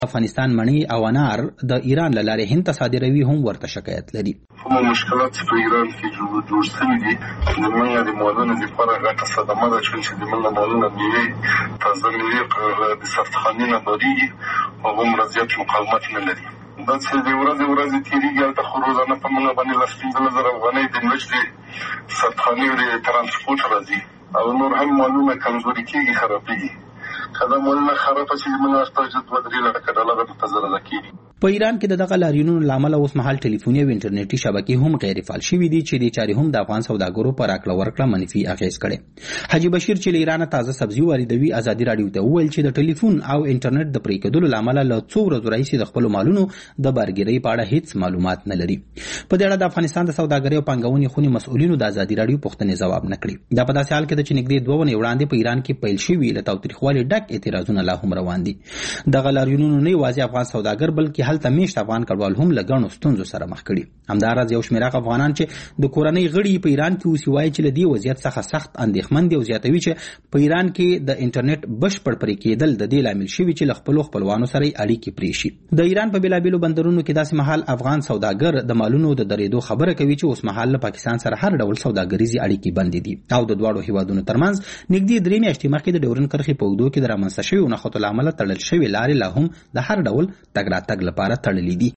افغانستان مڼې او انار د ایران له لارې هند ته صادروي هم ورته شکایت لري. کوم مشکلات چې په ایران کې جوړ شوي دي د موږ د مالونو لپاره غټه صدمه ده چې د موږ مالونه میوې تازه میوې د ساختخانې نه بارېږي او هغومره زیات مقاومت نه لري. دا چې د ورځې تېرېږي هلته خو روزانه په موږ باندې 15,000 افغانۍ د مرچ د ساختخانې د ترانسپورټ راځي او نور هم مالونه کمزوري کېږي، خرابېږي. که دا مالونه خرابه شي موږ ارتاج 2-3 لکه ډالره ته زره کېږي. په ایران کې د دغه لاریونونو له امله اوس مهال ټلیفوني او انټرنیټي شبکې هم غیر فعال شوي دي چې د چارې هم د افغان سوداګرو په راکړه ورکړه منفي اغیز کړي. حاجی بشیر چې له ایران تازه سبزي واردوي ازادي راډیو ته وویل چې د ټلیفون او انټرنیټ د پرې کېدلو له امله له څو ورځو راهیسې د خپل مالونو د بارګیرۍ په اړه هیڅ معلومات نه لري. په دې اړه د افغانستان د سوداګرۍ او پانګونې خونې مسؤلینو د ازادي راډیو پوښتنې ځواب نه کړي. دا په داسې حال کې ده چې نږدې 2 ونې وړاندې په ایران کې پیل شوي له تاوتریخوالي ډک اعتراضونه لا هم روان دي. دغه لاریونونو نه یوازې افغان سوداګر بلکې هلته میشت افغان کډوال هم له ګڼو ستونزو سره مخ کړي. همداراز یو شمېر افغانان چې د کورنۍ غړي په ایران کې اوسي وایي چې له دې وضعیت څخه سخت اندېښمن دي او زیاتوي چې په ایران کې د انټرنیټ بشپړ پرې کېدل د دې لامل شوي چې له خپلو خپلوانو سره اړیکې پرې شي. د ایران په بېلابېلو بندرونو کې داسې مهال افغان سوداګر د مالونو د درېدو خبره کوي چې اوس مهال له پاکستان سره هر ډول سوداګریزي اړیکې بندې دي او د دواړو هیوادونو ترمنځ نږدې 3 میاشتې مخکې د ډیورن کرښې په اوږدو کې د رامنځته شویو نښتو له امله تړل شوې لارې لا هم د هر ډول تګ راتګ لپاره تړلې دي.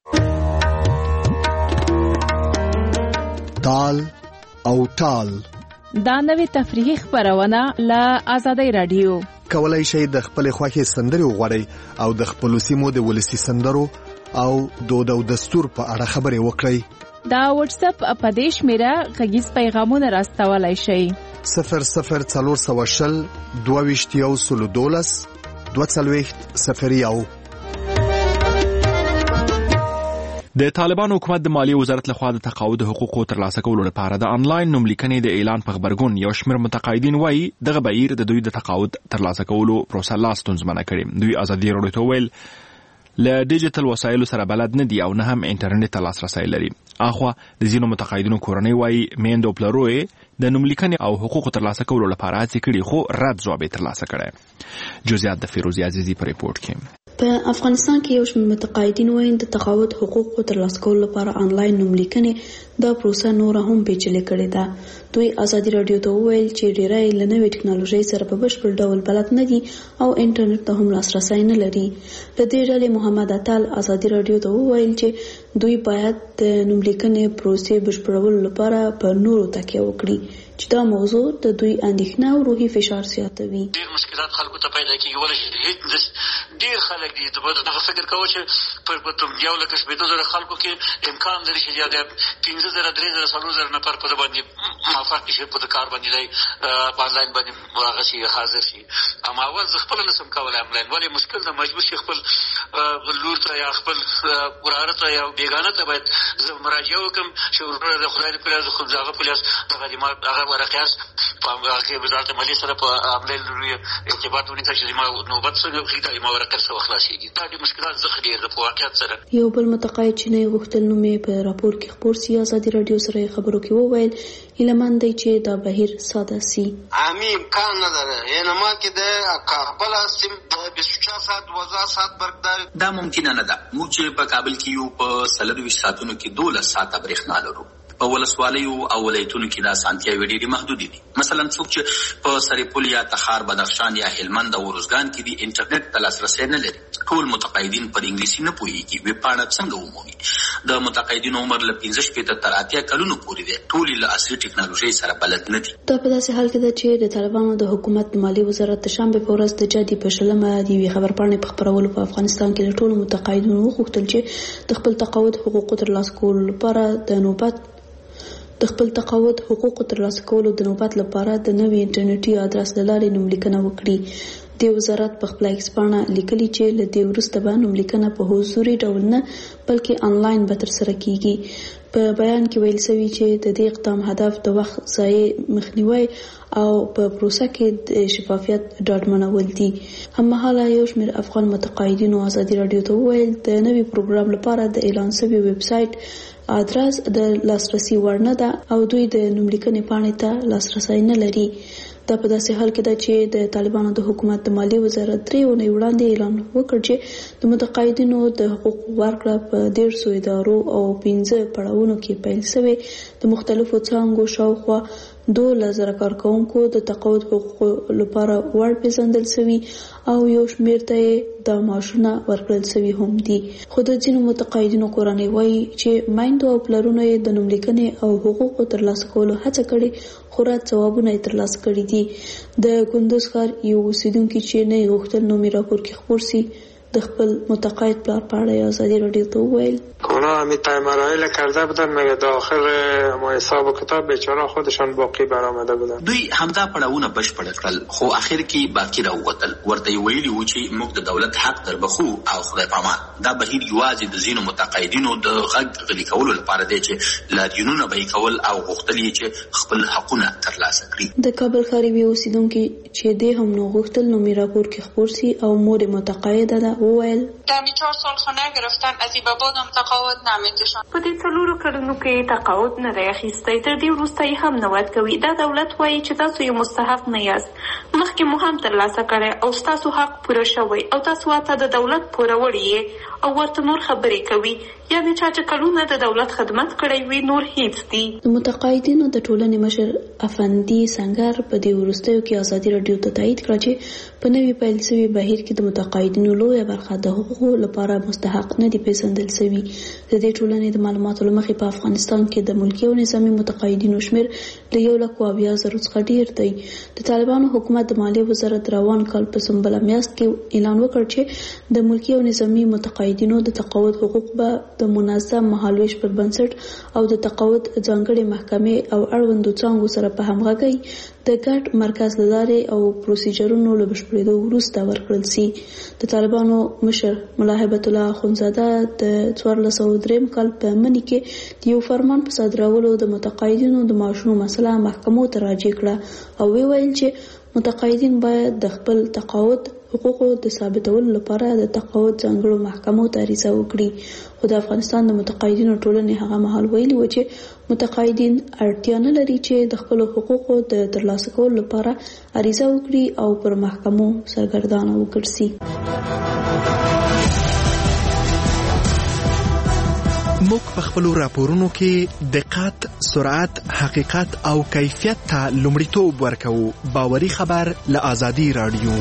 تال او ټال دا نوې تفریحي خبرونه له آزادۍ رادیو. کولای شئ د خپل خوښې سندرې وغواړئ او د خپل سیمو د ولسی سندرو او دود او دستور په اړه خبرې وکړئ. دا واتس اپ په دې شمیره غږیز پیغامونه راستولای شئ. 004020 22 22 د طالبان حکومت د مالیې وزارت لخوا د تقاعد حقوقو ترلاسه کولو لپاره د انلاین نوملیکنې د اعلان په خبرګون یو شمېر متقاعدین وایي دغه بهیر د دوی د تقاعد ترلاسه کولو پروسه لا ستونزمنه کړې. دوی ازادي راډیو ته ویل له ډیجیټل وسایلو سره بلد نه دي او نه هم انټرنیټ ته لاسرسی لري. اخوا د ځینو متقاعدینو کورنۍ وایي میندو پلرو د نوملیکنې او حقوقو ترلاسه کولو لپاره هڅې کړي خو رد ځواب یې ترلاسه کړی. جزئیات د فیروزي عزیزي په ریپورت کې. په افغانستان کې یو شمېر متقاعدین وایي د تقاعد حقوقو ترلاسه کولو لپاره انلاین نوملیکنې دا پروسه نوره هم پیچلې کړې ده. دوی ازادي راډیو ته وویل چې ډیری له نوې ټکنالوژۍ سره په بشپړ ډول بلد نه دي او انټرنیټ ته هم لاسرسی نه لري. له دې ډلې محمد اتل ازادي راډیو ته وویل چې دوی باید د نوملیکنې پروسې بشپړولو لپاره په نورو تکیه وکړي چې دا موضوع د دوی اندېښنه او روحي فشار زیاتوي. ډېر مشکلات خلکو ته پیدا کېږي ولې ډېر خلک دي دغه فکر کوي چې په 1,000,000 خلکو کې امکان لري چې یا د 15,000 3,000 4,000 نفر په باندې موافق شي په کار باندې په انلاین باندې هغه شي حاضر شي. اما اول زه خپل نسم کولای انلاین ولې مشکل ده مجبور شي خپل لور ته یا خپل وراره ته یا بیگانه ته باید زه مراجعه وکړم چې ورور د خدای په لاس خو ځاغه په لاس هغه ورقیاس په هغه وزارت مالیې سره په عمل ارتباط ونیسي چې ما نوبت سره خېټه ما ورقه سره خلاصيږي. دا د مشکلات زخه ډېر د واقعیت سره. یو بل متقاعد چې نه غوښتل نو مې په راپور کې خبر سي ازادي راډیو سره خبرو کې وویل ایلمان دی چې دا بهیر ساده سي. عامي امکان نه ده یعنی ما کې د کابل سیم د 24 ساعت 12 ساعت برقدار دا ممکن نه ده. موږ چې په کابل کې یو په 24 ساعتونو کې 12 ساعت برېښنا لرو. په ولسوالیو او ولایتونو کې دا اسانتیاوې ډېرې محدودې دي. مثلا څوک چې په سرپل یا تخار بدخشان یا هلمند او روزګان کې دي انټرنیټ ته لاسرسی نه لري. ټول متقاعدین پر انګلیسي نه پوهېږي. ویبپاڼه څنګه ومومي؟ د متقاعدینو عمر له 15 تر 80 کلونو پورې دی. ټول له عصري ټکنالوژۍ سره بلد نه دي. دا په داسې حال کې ده چې د طالبانو د حکومت مالیې وزارت د شنبې په ورځ د جدي په 20 د یوې خبرپاڼې په خپرولو په افغانستان کې له ټولو متقاعدینو وغوښتل چې د خپل تقاعد حقوقو ترلاسه کولو لپاره د نوبت لپاره د نوي انټرنیټي ادرس له لارې نوملیکنه وکړي. د وزارت په خپل ایکسپاڼه لیکلي چې له دې وروسته به نوملیکنه په حضوري ډول نه بلکې انلاین به ترسره کیږي. په بیان کې ویل شوی چې د دې اقدام هدف د وخت ضایع مخنیوي او په پروسه کې د شفافیت ډاډمنول دي. هممهاله یو شمېر افغان متقاعدینو ازادي راډیو ته وویل د نوي پروګرام لپاره د اعلان شوي ویب سایټ ادرس د لاسرسي وړ نه ده او دوی د نوملیکنې پاڼې ته لاسرسی نه لري. دا په داسې حال کې ده چې د طالبانو د حکومت د مالیې وزارت 3 اونۍ وړاندې اعلان وکړ چې د متقاعدینو د حقوق ورکړه په 150 ادارو او 15 پړاوونو کې پیل شوی. د مختلفو څانګو شاوخوا 2000 کارکونکو د تقاعد حقوقو لپاره وړ پیژندل شوي او یو شمېر ته د معاشونه ورکړل شوي هم دي. خو د ځینو متقاعدینو کورنۍ وایي چې میندو او پلرونو یې د نوملیکنې او حقوقو ترلاسه کولو هڅه کړې خو رد ځوابونه یې ترلاسه کړي دي. د کندوز ښار یو اوسیدونکي چې نه یې غوښتل نومي راپور کې خپور سي د خپل متقاعد پلار په اړه آزادی رادیو ته وویل اونا همیشه مراحل کرده بودن مگه داخل ما حساب و کتاب بیچاره خودشان باقی برآمده بودن. دوی همدا پړاوونه بشپړ کړل خو اخر کې باقی راووتل. ورته ویلي و چې موږ د دولت حق دربخو او خدای پامان دا بهیر یوازې د ځینو متقاعدینو د غږ غلي کولو لپاره دی چې لاریونونه به کول او غوښتل یې چې خپل حقونه ترلاسه کړي. د کابل ښاري اوسیدونکي چې د هم نو غوښتل نومي راپور کې خپور سي او مور متقاعده ده وویل در 4 سال خونه گرفتن از این بابا هم تقاعد نمیدشن. په دې څلورو کلونو کې تقاعد نه دی اخیستی تر دې وروسته یې هم نه ورکوي. دا دولت وایي چې تاسو یو مستحق نه یاست. مخکې مو هم ترلاسه کړی او ستاسو حق پوره شوی او تاسو ورته د دولت پوروړي یې او ورته نور خبرې کوي. یعنې چا چې کلونه د دولت خدمت کړی وي نور هیڅ دي. د متقاعدینو د ټولنې مشر افندي سنگر په دې وروستیو کې آزادي رادیو ته تایید کړ چې په نوي پیل شوي بهیر کې د متقاعدینو لویه برخه د حقوقو لپاره مستحق نه دي پیژندل شوي. د دې ټولنې د معلوماتو له مخې په افغانستان کې د ملکي او نظامي متقاعدینو شمېر له 1,20,000 څخه ډیر دی. د طالبانو حکومت د مالیې وزارت روان کال په سنبله میاشت کې اعلان وکړ چې د ملکي او نظامي متقاعدینو د تقاعد حقوق به د منظم مهالویش پر بنسټ او د تقاعد ځانګړې محکمې او اړوندو څانګو سره په همغږۍ د ګډ مرکز له لارې او پروسیجرونو له بشپړېدو وروسته ورکړل سي. د طالبانو مشر ملا هیبت الله اخندزاده د 1403 کال په مني کې د یو فرمان په صادرولو د متقاعدینو د معاشونو مسله محکمو ته راجع کړه او ویل چې متقاعدین باید د خپل تقاعد حقوقو د ثابتولو لپاره د تقاعد ځانګړو محکمو ته عریضه وکړي. خو د افغانستان د متقاعدینو ټولنې هغه مهال ویلي و چې متقاعدین اړتیا نه لري چې د خپل حقوقو د ترلاسه کولو لپاره عریضه وکړي او پر محکمو سرګردانه وګرځي. موږ په خپل راپورونو کې دقت، سرعت، حقیقت او کیفیت ته لومړیتوب ورکوو. باوري خبر له آزادي رادیو.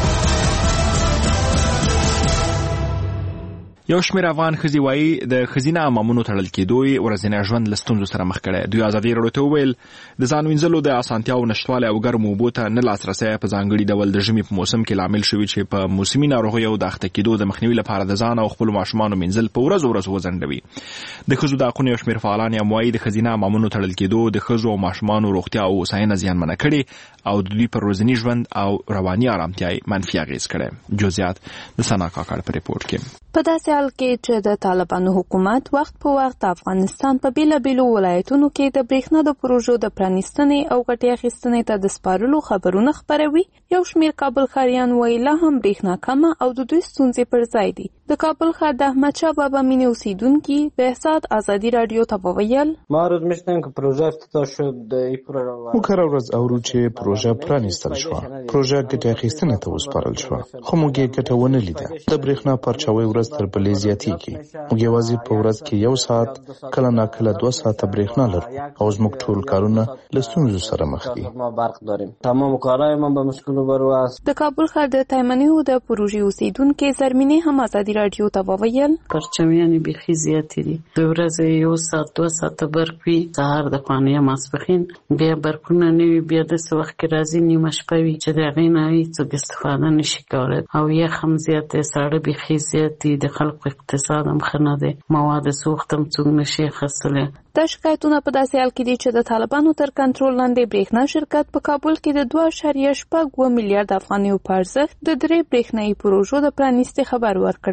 یو شمېر افغان ښځې وایي د ښځینه امامونو تړل کېدو یې ورځنی ژوند له ستونزو سره مخ کړی. دوی ازادي راډیو ته وویل د ځان وینځلو د اسانتیاو نشتوالی او ګرمو اوبو ته نه لاسرسی په ځانګړي ډول د ژمي په موسم کې لامل شوي چې په موسمي ناروغیو د اخته کېدو د مخنیوي لپاره د ځان او خپلو ماشومانو مینځل په ورځو وځنډوي. د ښځو د حقونو یو شمېر فعالان یې وایي د ښځینه امامونو تړل کېدو د ښځو او ماشومانو روغتیا او هوساینه زیانمنه کړې او د دوی پر ورځني ژوند او رواني ارامتیا منفي اغېز کړی. جزئیات د ثنا کاکړ په ریپورت کې. په داسې حال کې چې د طالبانو حکومت وخت په وخت افغانستان په بیلابیلو ولایتونو کې د برېښنا د پروژو د پرانیستنې او ګټې اخیستنې ته د سپارلو خبرونه خپروي، یو شمېر کابل ښاریان وایي لا هم برېښنا کمه او د دوی ستونزې پر ځای دي. د کابل ښار د احمدشاه بابا مینې اوسیدونکي بهزاد آزادي راډیو ته وویل ما روز میشنم که پروژه افتتاح شد موږ هره ورځ اورو چې پروژه پرانیستل شوه، پروژه ګټې اخیستنې ته وسپارل شوه، خو موږ یې ګټه ونه لیده. د برېښنا پرچاوي ورځ تر بلې زیاتېږي. موږ یوازې په ورځ کې 1 ساعت کله ناکله 2 ساعته برېښنا لرو او زموږ ټول کارونه له ستونزو سره مخ دي. تمام کارهایمان به مشکل روبرو است. د کابل ښار د تایمنیو د پروژې اوسیدونکي زرمینې هم آزادي راډیو ته وویل پرچاویان بیخي زیاتې دي. د ورځې 1 ساعت 2 ساعته برق وي، سهار د خانې ماسپښین بیا برقونه نه وي، بیا داسې وخت کې راځي نیمه شپه وي چې د هغې نه هېڅوک استفاده نشي کولی او یخ هم زیات دی، ساړه بیخي زیات دي، د خلکو اقتصاد هم ښه نه دی، مواد سوخت هم څوک نشي اخیستلی. دا شکایتونه په داسې حال کې دي چې د طالبانو تر کنټرول لاندې برېښنا شرکت په کابل کې د 2.7 میلیارډ افغانیو په ارزښت د 3 برېښنایي پروژو د پرانیستې خبر ورکړی دی.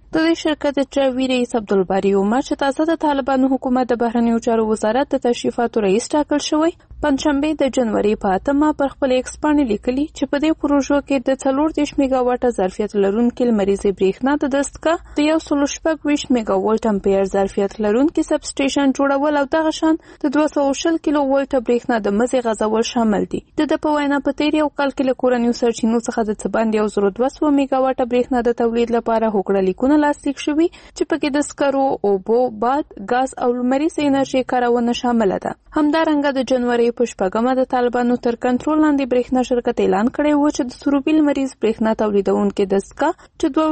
د دې شرکت ټراوي رئیس عبدالباري عمر چې تازه د طالبانو حکومت د بهرنیو چارو وزارت د تشریفاتو رئیس ټاکل شوی پنځشنبه د جنوري په 8 پر خپل ایکس باندې لیکلي چې په دې پروژو کې د 40 میگا واټ ظرفیت لرونکي لمریزې برېښنا د دستګاه د 126 میگا وولټ امپیر ظرفیت لرونکي سب سټیشن جوړول او دغه شان د 200 کیلو وولټ برېښنا د مزي غځول شامل دي. د په وینا په تیر یو کال کې له کورنیو سرچینو څخه د څباندې 200 میگا واټ برېښنا د تولید لپاره هوکړه لیکونه لاسلیک شوي چې پکې د سکرو، اوبو، باد، ګاز او لمریزې انرژي کارونه شامل ده. همدارنګه د جنوري په 8 د طالبانو تر کنټرول لاندې برېښنا شرکت اعلان کړی و چې د سروبیل مریض برېښنا تولیدونکو دستګاه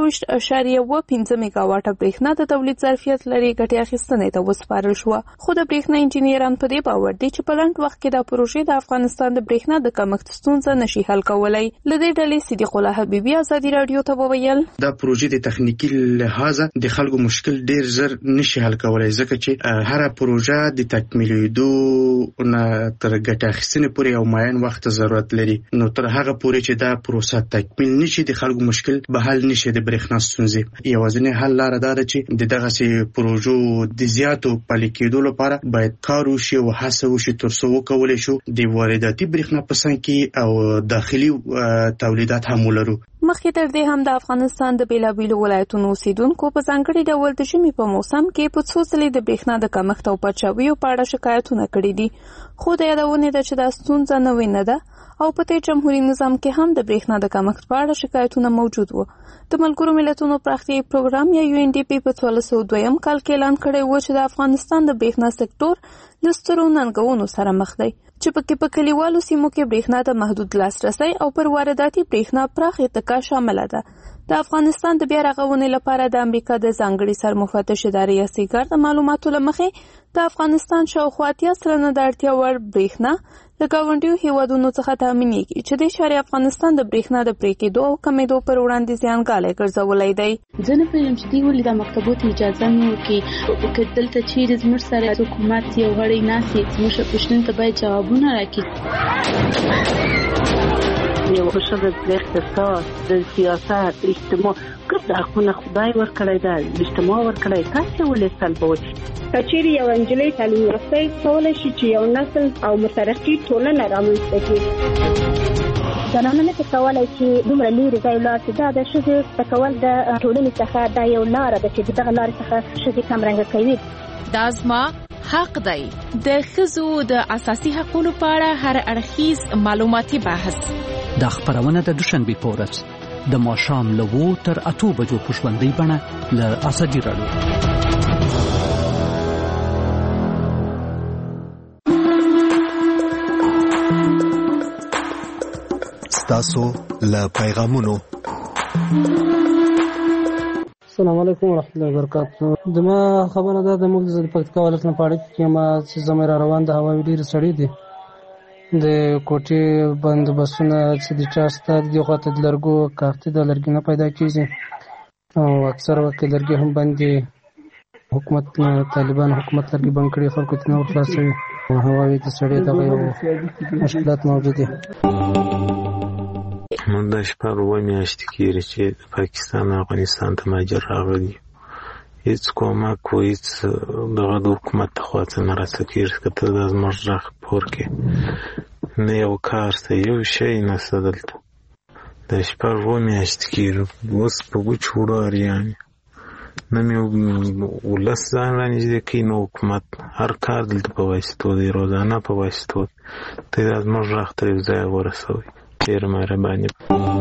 چې 22.15 میگا واټ برېښنا د تولید ظرفیت لري ګټه اخیستنې ته وسپارل شو. خو د برېښنا انجنیران په دې باور دي چې په لنډ وخت کې د پروژې د افغانستان د برېښنا د کمښت ستونزه نشي حل کولای. لدې ډلې صدیق الله حبیبي ازادي رادیو ته وویل دا پروژې د تخنیکی لحاظه د خلکو مشکل ډیر زر نشي حل کولای ځکه چې هر پروژه د تکمیلېدو نه تر ګټه اخیستنې پورې یو معین وخت ضرورت لري. نو تر هغه پورې چې دا پروسه تکمیل نشي د خلکو مشکل به حل نشي د برېښنا ستونزې. یوازینی حل لار دا ده چې د دغه سي پروژو د زیاتو پلي کېدو لپاره باید کار وشي او هڅه وشي تر څو وکولای شو د وارداتي برېښنا په څنګ کې او داخلي تولیدات هم ولرو. مخکې تر دې هم د افغانستان د بیلابیلو ولایتونو اوسیدونکو په ځانګړي ډول د ژمي په موسم کې په څو ځلې د برېښنا د کمښت او پرچاویو په اړه شکایتونه کړي دي. خو د یادونې ده چې دا ستونزه نوې نه ده او په تیر جمهوریت نظام کې هم د برېښنا د کمښت په اړه شکایتونه موجود وو. د ملګرو ملتونو پراختیایي پروګرام یا UNDP په 1402 کال کې اعلان کړی و چې د افغانستان د برېښنا سکتور له سترو ننګونو سره مخ دی چې پکې په کلیوالو سیمو کې برېښنا ته محدود لاسرسی او پر وارداتي برېښنا پراخ اتکا شامله ده. د افغانستان د بیا رغونې لپاره د امریکا د ځانګړي سرمفتش ادارې یاسیګر د معلوماتو له مخې د افغانستان شاوخوا 80% د اړتیا وړ برېښنا له ګاونډیو هیوادونو څخه تامینېږي چې د شاري افغانستان د برېښنا د پرې کېدو او کمېدو پر وړاندې زیانګالی ګرځولی دی. زه نه پوهېږم چې دوی ولې دا مکتبو ته اجازه نه ورکوي که دلته چیرې زموږ سره حکومت یو غړی ناست وي زموږ پوښتنو ته باید جوابونه راکړي. یو ښه د اقتصاد د سیاست اجتماع ګډ حقونه خدای ورکړی دی اجتماع ورکړی تاسې ولې سلبوئ. که چیرې یو نجلۍ تعلیم یافته کولی شي چې یو نسل او مترقي ټولنه رامنځته کړي. زنانه نه کولی چې دومره لرې ځای ولاړ شي. دا د ښځې زده کول د ټولنې څخه دا یو لاره ده چې دغه لارې څخه ښځې کمرنګه کوي. دا زما حق دی. د ښځو د اساسي حقوقو په اړه هر اړخیز معلوماتي بحث دا خبرونه د دوشنبه په ورځ د ماښام له 2 تر 8 بجو په ژوندۍ بڼه له ازادي رادیو. تاسو له پیغامونو. السلام علیکم ورحمۃ اللہ وبرکاتہ. دما خبره ده د موږ د پکتیکا ولایت نه پاړی کې ما چې زموږ روان د هواوی ډیر سړی دي د کوټي بندوبستونه چې د چاستاد دی خواته د لرګو کارتي د لرګي نه پیدا کیږي او اکثر وخت لرګي هم باندې حکومت طالبان حکومت لرګي بند کړي خلکو ته نور خلاصوي. هواوی د سړی دغه مشکلات موجود دي. موږ د شپږ میاشتې کېږي چې د پاکستان او افغانستان ته مهاجر راغلي. هیڅ کومک و هیڅ دغه د حکومت ته خوا څه نه راڅکېږي که ته دا زموږ غږ پور کې نه یو کار شته یو شی نشته دلته. د شپږ میاشتې کېږي اوس په وچ وړو اریان نه مې ولس ځان رانږدې کوي نه حکومت. هر کار دلته په واسطو دی روزانه په واسطو ته دا زموږ غږ ته یو ځای ورسوئ. ډېر مهرباني.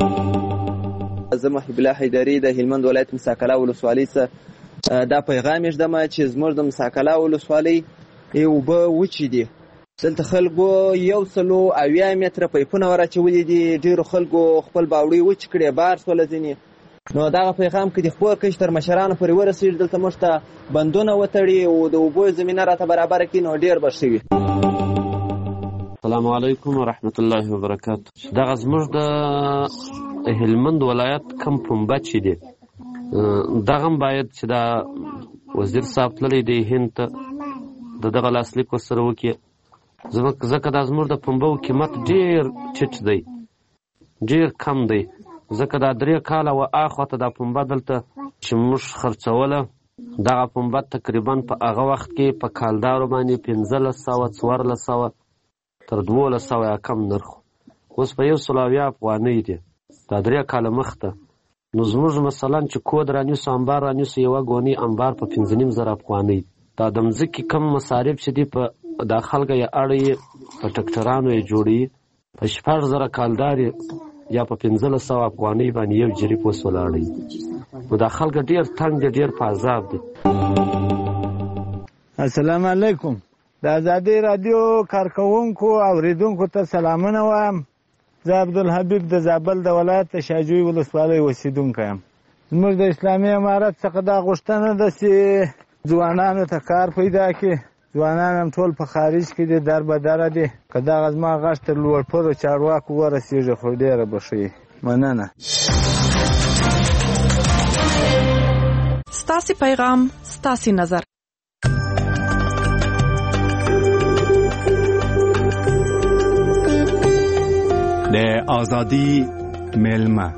زه محب الله حیدري د هلمند ولایت مساکله ولسوالۍ څخه دا پیغام یې ږدم چې زموږ د مساکله ولسوالۍ اوبه وچې دي. دلته خلکو 170 متره پایپونه ور اچولي دي. ډېرو خلکو خپل باوړۍ وچې کړې بار سوله ځینې. نو دغه پیغام که د خپور کش تر مشرانو پورې ورسېږي دلته موږ ته بندونه وتړي او د اوبو زمینه راته برابره کړي نو ډېر به ښه وي. السلام علیکم ورحمت الله وبرکاتہ. دغه زموږ د هلمند ولایت کم پنبه چې دی دغه باید چې دا وزیر صاحب تللی دی هند ته دغه لاسلیک ورسره وکړي ځکه دا زموږ د پنبو قیمت ډېر ټیټ دی ډېر کم دی ځکه دا 3 کاله و اخوا ته دا پنبه دلته چې موږ خرڅوله دغه پنبه تقریبا په هغه وخت کې په کالدارو باندې 1500 تر 1200 یا کم نرخ اوس په 100 افغانۍ دی دا 3 کاله مخته نو زموږ مثلا چې کود رانیسو انبار رانیسو یوه ګونۍ انبار په 15,000 افغانۍ دا د مځکې کم مصارف چې دي په دا خلکه یې اړه یې په ټکټرانو یې جوړوي په 6,000 کالدار یا په 1500 افغانۍ باندې یو جریب اوس ولاړی نو دا خلکه ډېر تنګ دي ډېر په عذاب دي. السلام علیکم. د ازادي رادیو کارکوونکو اوریدونکو ته سلامونه وایم. زه عبدالحبیب د زابل د ولایت د شاجوی ولسوالۍ اوسیدونکی یم. زموږ د اسلامي امارت څخه دا غوښتنه ده چې ځوانانو ته کار پیدا کړي. ځوانان هم ټول په خارج کې دي، در به دره دي. که دغه زما غږ تر لوړپوړو چارواکو ورسېږي خو ډېره به ښه وي. مننه. ستاسې پیغام ستاسې نظر. د ازادي ملمه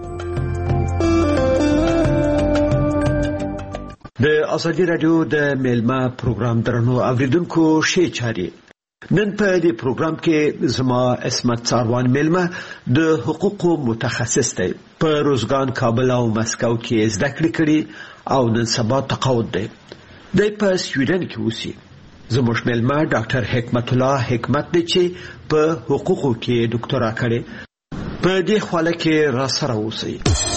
د ازادي رادیو د ملمه پروګرام درنو اوریدونکو ښې چارې. نن په دې پروګرام کې زما اسمت څاروان ملمه د حقوقو متخصص دی. په روزګان، کابل او مسکو کې زده کړې کړې او نن سبا تقاعد دی. دی په سویډن کې اوسي. زموږ ملمه ډاکټر حکمت الله حکمت دی چې په حقوقو کې ډاکټرا کړې. په دې خواله کې را سره اوسئ.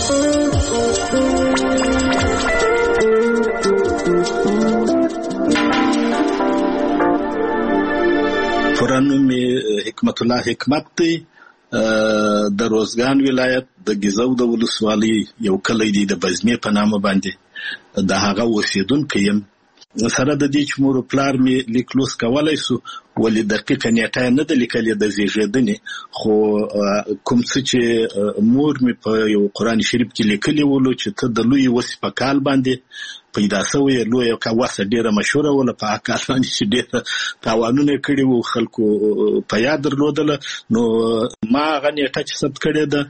پرانو می حکمت الله حکمت دی. د روزګان ولایت د ګیزو د ولسوالۍ یو کلی دی د بزمې په نامه باندې د هغه اوسیدونکی یم. سره د دې چې مور پلار می لیکلوس کولای سو ولې دقیقه نیټه نه د لیکلې د زیږیدنې خو کوم څه چې مور می په یو قرآن شریف کې لیکلی ولو چې ته د لوی وس په کال باندې پیدا شوی لوی یو کاوسه ډیره مشهوره ولا په کاسان چې ډیره تاوانونه کړي وو خلکو په یاد درلودله. نو ما غنیټه چې ثبت کړی ده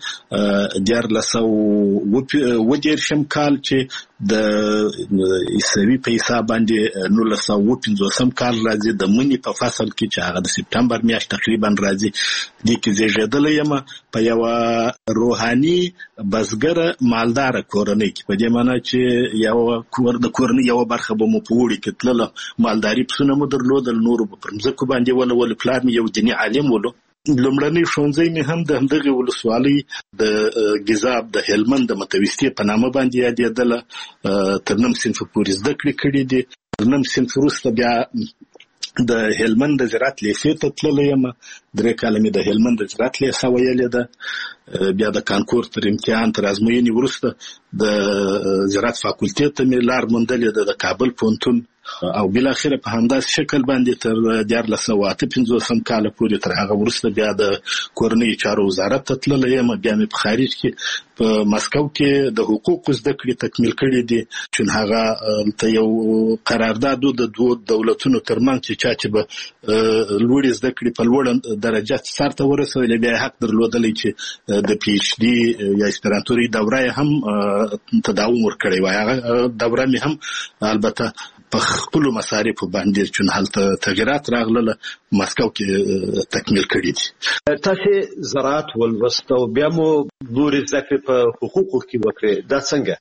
14 کال چې د عیسوي په حساب باندې 1950 کال راځي د منی په فصل کې چې هغه د سپتمبر میاشت تقریبا راځي. دې کې زیږیدلی یم په یو روحاني بزګر مالدار کورنۍ کې، په دې معنی چې یو د کورنۍ یو برخه به مو په وړي کې تلله، مالداري پسونه مو درلودل، نورو به پر مځکو باندې ول پلار مې یو دیني عالم ولو. لومړنی ښوونځی مې هم د همدغې ولسوالۍ د ګیزاب د هلمند د متوسطې په نامه باندې یادېدله. تر 9 صنف پورې زده کړې کړې دي. تر 9 صنف وروسته بیا د هلمند د زراعت لیسې ته تللی یم. 3 کاله مې د هلمند د زراعت لیسه ویلې ده. بیا د کانکور تر امتحان تر ازموینې وروسته د زراعت فاکولټې ته مې لار موندلې ده د کابل پوهنتون او بالاخره په همداسې شکل باندې تر 1958 کاله پورې تر هغه وروسته بیا د کورنۍ چارو وزارت ته تللی یم. بیا مې په خارج کې په مسکو کې د حقوقو زده کړې تکمیل کړې دي چې هغه ته یو قرارداد د دوه دولتونو ترمنځ چې چا چې به لوړې زده کړې په لوړ درجه سر ته ورسولې بیا حق درلودلی چې د پی ایچ ډي یا اسپرانتوري دوره هم تداوم ورکړی وای. هغه دوره مې هم البته په خپل مصارفو باندې چې هلته تغیرات راغله مسکو کې تکمیل کړی دي. تاسو زراعت ولوستو بیا مو نور ذکر په حقوقو کې وکړي دا څنګه؟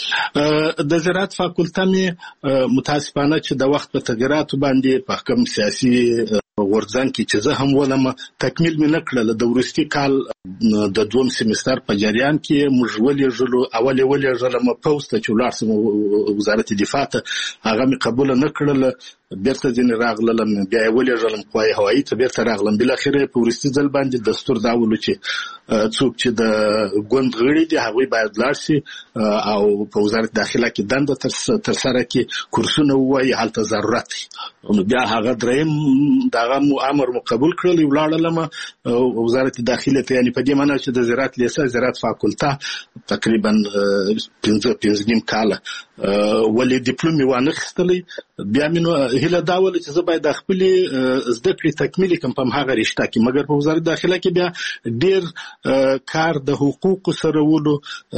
د زراعت فاکولټه مې متاسفانه چې د وخت په تغیراتو باندې په حکم سیاسي غورځنګ کې چې زه هم ولم تکمیل مې نه کړله. د وروستي کال د 2 سیمستر په جریان کې موږ ولېږلو ولېږلم پوسټ ته چې ولاړ سم وزارت دفاع ته، هغه مې قبول نه کړله. بیرته ځینې راغلم، بیا یې ولېږلم قوای هوایي ته، بیرته راغلم. بالاخره په وروستي ځل باندې دستور دا ولو چې څوک چې د ګوند غړي دي هغوی باید لاړ شي او په وزارت داخله کې دنده ترسره کړي، کورسونه ووایي، هلته ضرورت دی. نو بیا هغه دریم دغه امر مو قبول کړلی، ولاړلم وزارت داخله ته. یعنې په دې معنی چې د زراعت لیسه زراعت فاکولټه تقریبا 5 کاله ولې ډیپلوم مې وانخیستلی. بیا مې نو هله دا ول چې زه باید د خپل زده کړې تکمیل کوم په هغه رشته کې، مګر په وزارت داخله کې بیا ډیر کار د حقوقو سره ولو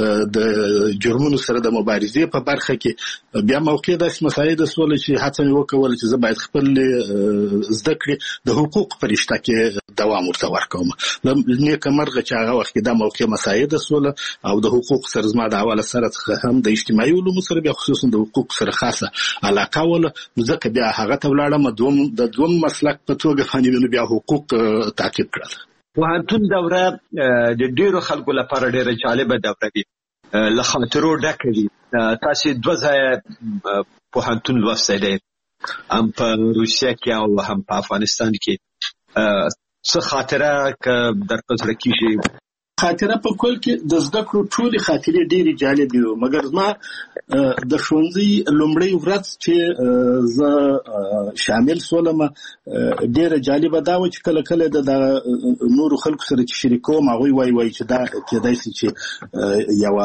د جرمونو سره د مبارزې په برخه کې بیا موقع داسې مسایل سول چې هڅه مې وکول چې زه باید خپل زده کړې د حقوق په رشته کې دوام ورته ورکوم. نیکه مرغه چې هغه وخت دا موقع مسایل سول او د حقوق سره زما د حواله سره هم د اجتماعي علومو سره بیا خصوصا د حقوق سره خاصه علاقه ول، ځکه بیا هغه ته ولاړم د دوم مسلک په توګه باندې بیا حقوق تعقیب کړل. پوهنتون دوره د ډیرو خلکو لپاره ډیره جالبه دوره وي، له خاطرو ډکه وي. تاسو دوه ځایه پوهنتون لوستی دی، هم په روسیه کې او هم په افغانستان کې. څه خاطره در په زړه کېږي؟ خاطره په کول کې د زده کړو ټولې خاطرې ډېرې جالبې وې، مګر زما د ښوونځي لومړۍ ورځ چې زه شامل سولم ډېره جالبه دا وه چې کله کله د نورو خلکو سره چې شریکوم هغوی وایي چې دا کېدای شي چې یوه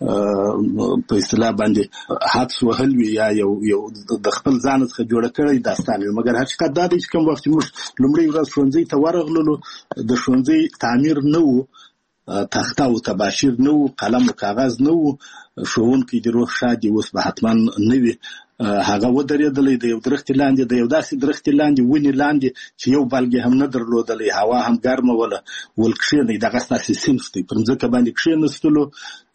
په اصطلاح باندې حدس وهل وي یا یو د خپل ځان څخه جوړه کړی داستان وي، مګر حقیقت دا دی چې کوم وخت موږ لومړۍ ورځ ښوونځي ته ورغللو د ښوونځي تعمیر نه و، تخته او تباشیر نه و، قلم او کاغذ نه و، ښوونکی د روح شادي اوس به حتما نه وي. هغه ودرېدلی د یو درختې لاندې، د یو داسې درختې لاندې ونې لاندې چې یو بلګې هم نه درلودلی، هوا هم ګرمه وله. ول کښېنئ، دغه ستاسې صنف دی. پر مځکه باندې کښېنستلو،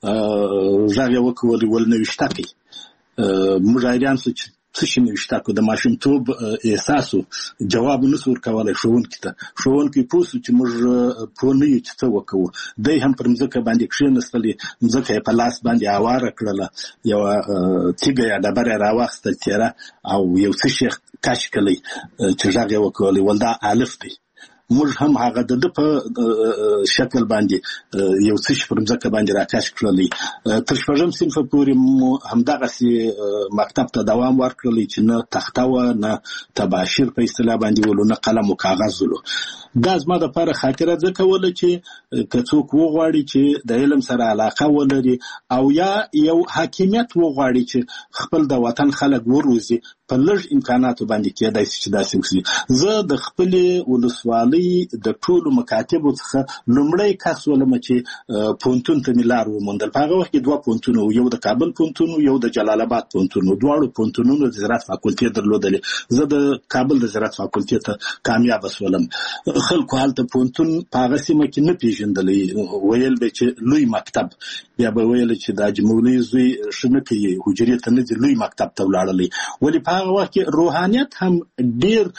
غږ یې وکولې، ول نوشته کوي. موږ حیران شو چې څه شي نوشته کو، د ماشومتوب احساس و، جواب نسو ورکولی ښوونکي ته. ښوونکی پوه سو چې موږ پوه نه یو چې څه وکوو. دی هم پر مځکه باندې کښېنستلې، مځکه یې په لاس باندې هواره کړله، یوه تیږه یا ډبره یې راواخیستل تیره او یو څه شی کش کړی چې غږ یې وکولی، ول دا الف دی. موږ هم هغه د ده په شکل باندې یو څه شي پر مځکه باندې راکش کړلی. تر شپږم صنفه پورې مو همدغسې مکتب ته دوام ورکړلی چې نه تخته وه، نه تباشیر په اصطلاح باندې ولو، نه قلم و کاغذ ولو. دا زما دپاره خاطره ځکه وله چې که څوک وغواړي چې د علم سره علاقه ولري او یا یو حاکمیت وغواړي چې خپل د وطن خلک وروزي، په لږ امکاناتو باندې کېدای شي چې داسې وکړي. زه د خپلې ولسوالۍ د ټولو مکاتبو څخه لومړی کس ولم چې پوهنتون ته مې لار وموندل. په هغه وخت کې دوه پوهنتونه وو، یو د کابل پوهنتون و، یو د جلال آباد پوهنتون و. دواړو پوهنتونونو د زراعت فاکولټې درلودلې. زه د کابل د زراعت فاکولټې ته کامیابه سولم. خلکو هلته پوهنتون په هغه سیمه کې نه پېژندلی، ویل به چې لوی مکتب، بیا به ویل چې د حاجي مولوي زوی ښه نه کوي، حجرې ته نه ځي، لوی مکتب ته ولاړلی. ولې په هغه وخت کې روحانیت هم ډېر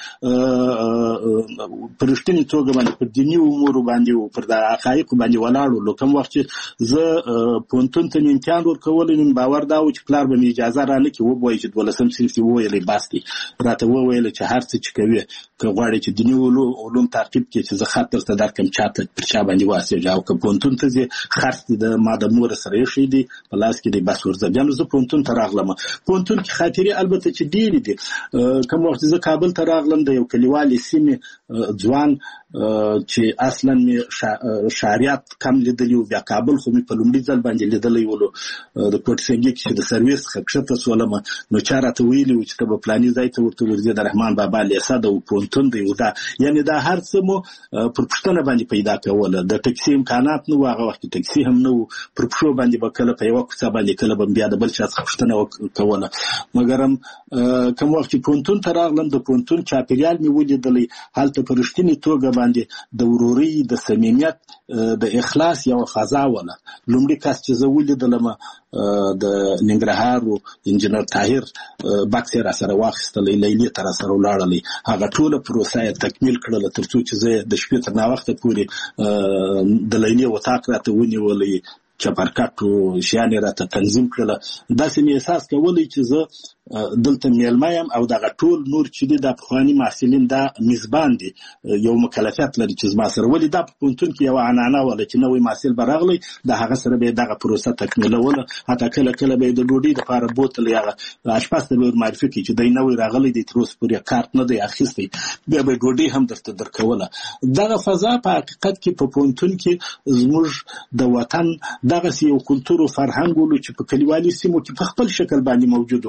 په رښتینې توګه باندې پر دیني امورو باندې و، پر د حقایقو باندې ولاړ و. کوم وخت چې زه پوهنتون ته مې امتحان ورکولی، مې باور دا و چې پلار به مې اجازه رانه کړي، وبوایي چې 12 صنف دې وویلی بس دی. راته وویل چې هر څه چې کوې که غواړې چې دیني علوم تعقیب کړې چې زه خط درته درکړم، چاته پر چا باندې واسېږه، او که پوهنتون ته ځې خرڅ دې د ما د مور سره ایښی دی، په لاس کې دی، بس ورځه. بیا نو زه پوهنتون ته راغلم. پوهنتون کې خاطرې البته چې ډېرې دي. کوم وخت زه کابل ته راغلم، د یو کلیوالې سیمې ځوان چې اصلا مې شهریات کم لیدلی و، بیا کابل خو مې په لومړي ځل باندې لیدلی ولو. د کوټسنګي کې چې د سرویس څخه کښته سولم، نو چا راته ویلي و چې ته به فلاني ځای ته ورته ورځې، د رحمان بابا لیسه ده او پوهنتون دی. دا یعنې دا هر څه مو پر پوښتنه باندې پیدا کوله. د ټکسي امکانات نه و، هغه وخت ټکسي هم نه و، پر پښو باندې به کله په یوه کوڅه باندې، کله به بیا د بل چا څخه پوښتنه کوله. مګر هم کوم وخت چې پوهنتون ته راغلم، د پوهنتون چاپېریال مې ولیدلی، هلته په رښتینې توګه باندې د ورورۍ، د صمیمیت، د اخلاص یوه فضا وله. لومړي کس چې زه ولیدلم د ننګرهار و انجینر طاهر بکس یې راسره واخیستلی، لیلې ته راسره ولاړلی. هغه ټوله پروسه یې تکمیل کړله تر څو چې زه د شپې تر ناوخته پورې د لیلې وطاق راته ونیولی، چپرکټ شیان یې راته تنظیم کړله. داسې مې احساس کولی چې زه دلته میلمه یم او دغه ټول نور چې دي دا پخواني محصلین دا میزبان دي، یو مکلفیت لري چې زما سره. ولې دا په پوهنتون کې یوه عنعنه وله چې نوی محصل به راغلی، د هغه سره به یې دغه پروسه تکمیلوله. حتی کله کله به یې د ډوډۍ دپاره بوتل یا اشپز ته به ور معرفي کړي چې دی نوی راغلی دی، تر اوسه پورې کارت نه دی اخیستی، بیا به یې ډوډۍ هم درته درکوله. دغه فضا په حقیقت کې په پوهنتون کې زموږ د وطن دغسې یو کلتور و فرهنګ ولو چې په کلیوالي سیمو کې په خپل شکل باندې موجود و، مګر په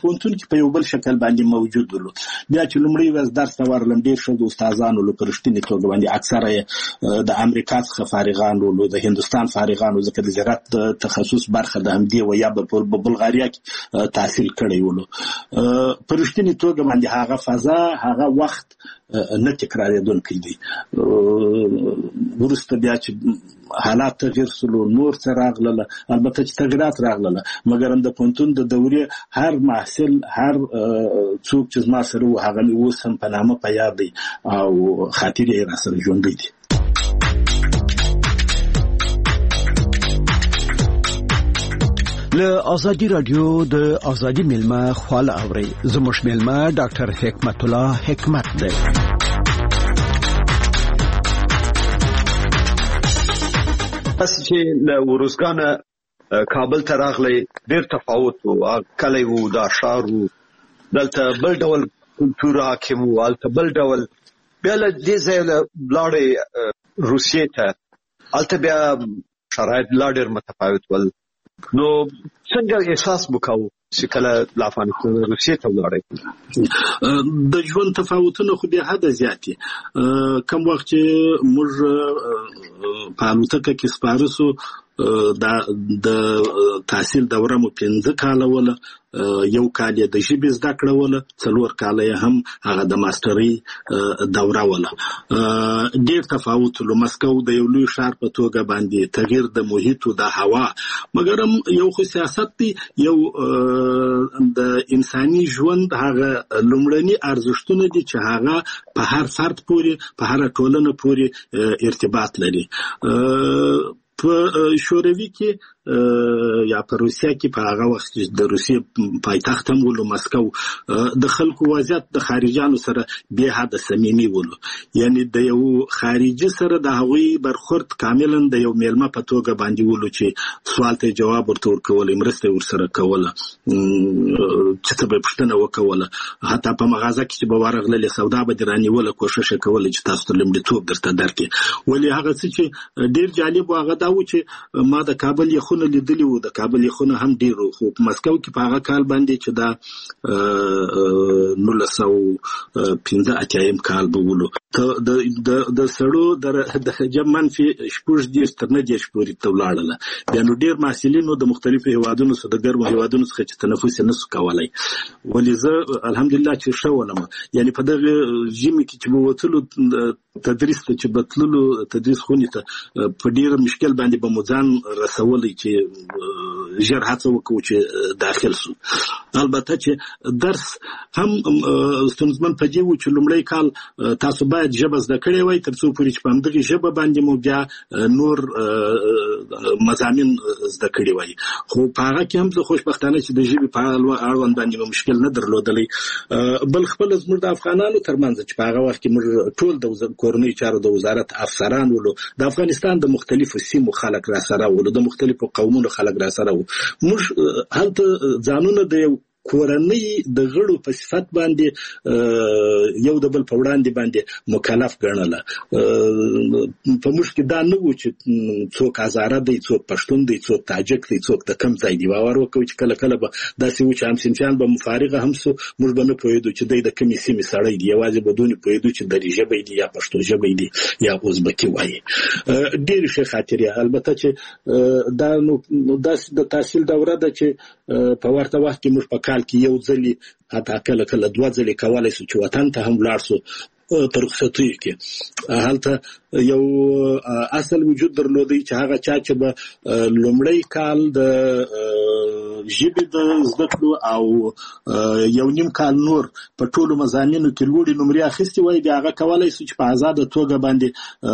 پوهنتون کې په یو بل شکل باندې موجود ولو. بیا چې لومړی ورځ درس ته ورغلم ډېر ښه د استادانو ولو په رښتینې توګه باندې اکثره یې د امریکا څخه فارغان ولو، د هندوستان فارغان ولو، ځکه د زراعت د تخصص برخه د همدې و یا په بلغاریا کې تحصیل کړی ولو. په رښتینې توګه باندې هغه فضا هغه وخت نه تکرارېدونکی دی. وروسته بیا چې حالات تغییر سلو، نور څه راغلله، البته چې تغیرات راغلله، مګر هم د پوهنتون د دورې هر محصل هر څوک چې زما سره و هغه مې اوس هم په نامه په یاد دی او خاطرې یې را سره ژوندی دي. له ازادي رادیو د ازادي ملما خواله اوري. زموږ ملما ډاکټر حکمت الله حکمت دی. تاسو چې له ورزګانه کابل ته راغلی ډېر تفاوت و، کلی و، دا ښار و، دلته بل ډول کلتور حاکم و، هلته بل ډول. بیا له دې ځایه لاړې روسیې ته، هلته بیا شرایط لا ډېر متفاوت ول. نو څنګه احساس وکاو چې کله له افغانستان روسیې ته ولاړې؟ د ژوند تفاوتونه خو بیا حده زیات دي. کوم وخت چې موږ په الوتکه کې سپاره سو، د تحصیل دوره مو 15 کاله وله، یو کال یې د ژبې زده کړه وله، 4 کاله یې هم هغه د ماسترۍ دوره وله. ډېر تفاوت له مسکو د یو لوی ښار په توګه باندې تغییر د محیط او د هوا، مګر هم یو خو سیاست دی، یو د انساني ژوند هغه لومړني ارزښتونه دي چې هغه په هر فرد پورې په هر ټولنه پورې ارتباط لري. په شوروي کې یا په روسیا کې په هغه وخت د روسیې پایتخت هم ولو مسکو، د خلکو وضعیت د خارجانو سره بې حده صمیمي ولو، یعنی د یو خارجي سره د هغوی برخورد کاملا د یو میلمه په توګه باندې ولو چې سوال ته جواب ورته ورکولی، مرسته ورسره کوله، چې ته به پوښتنه وکوله، حتی په مغازه کې چې به ورغللې سودا به دې رانیوله، کوښښ یې کولی چې تاسو ته لومړیتوب درته درکړي. ولې هغه څه چې ډېر جالب و هغه دا و چې ما د کابل یخونه لیدلی و، د کابل یخونه هم ډېر و، خو په مسکو کې په هغه کال باندې چې دا 1985 کال به ولو، د سړو د حجم منفي 14 تر 19 پورې ته ولاړله. بیا نو ډېر محصلینو د مختلفو هیوادونو څخه د ګرمو هیوادونو څخه چې تنفس یې نسو کولی. ولې زه الحمدلله چې ښه ولم، یعنی په دغه ژمي کې چې به وتلو تدریس ته چې بتللو تدریس خونې ته په ډېر مشکل باندې به مو ځان رسولی چې ژر هڅه وکړو چې داخل سو. البته چې درس هم ستونزمن په دې و چې لومړی کال تاسو باید ژبه زده کړې وای تر څو پورې چې په همدغې ژبه باندې مو بیا نور مضامین زده کړي وای. خو په هغه کې هم زه خوشبختانه چې د ژبې په اړوند باندې مو مشکل نه درلودلی. بل خپل زموږ د افغانانو ترمنځ چې په هغه وخت کې موږ ټول د کورنۍ چارو د وزارت افسران ولو، د افغانستان د مختلفو سیمو خلک را سره ولو، د مختلفو قومونو خلک را سره وو. موږ هلته ځانونه د یو کورنۍ د غړو په صفت باندې یو د بل په وړاندې باندې مکلف ګڼله. په موږ کې دا نه و چې څوک هزاره دی، څوک پښتون دی، څوک تاجک دی، څوک د کم ځای دی. باور وکړو چې کله کله به داسې و چې همصنفیان به مفارغه هم سو، موږ به نه پوهېدو چې دی د کمې سیمې سړی دی، یوازې به دونې پوهېدو چې دري ژبی دی یا پښتو ژبی دی یا ازبکي وایي. ډېرې ښې خاطرې. البته چې دا نو داسې د تحصیل دوره ده چې په ورته وخت کې موږ په کال کې یو ځلې حتی کله کله 2 ځلې کولی سو چې وطن ته هم ولاړ سو په رخصتیو کې. هلته یو اصل وجود درلودی چې هغه چا چې به لومړی کال د ژبې د زده کړو او یو نیم کال نور په ټولو مضامینو کې لوړې نمرې اخیستې وای، بیا هغه کولی سو چې په ازاده توګه باندې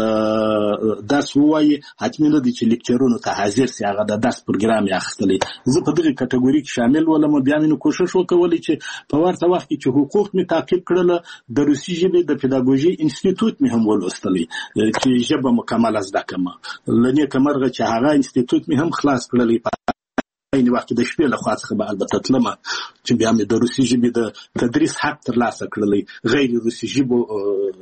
درس ووایي. حتمي نه دی چې لیکچرونو ته حاضر سي، هغه د درس پروګرام یې اخیستلی. زه په دغې کټګوري کې شامل ولم. بیا مې نو کوښښ وکولی چې په ورته وخت کې چې حقوق مې تعقیب کړله، د روسي ژبې د پیداګوژي انسټیټوټ مې هم ولوستلی چې ژبه مکمله زده کړم. له نیکه مرغه چې هغه انسټیټوټ مې هم خلاص کړلی. عین وخت د شپې له خوا څخه به البته تلمه چې بیا مې د روسي ژبې د تدریس حق ترلاسه کړلی. غیر روسي ژبو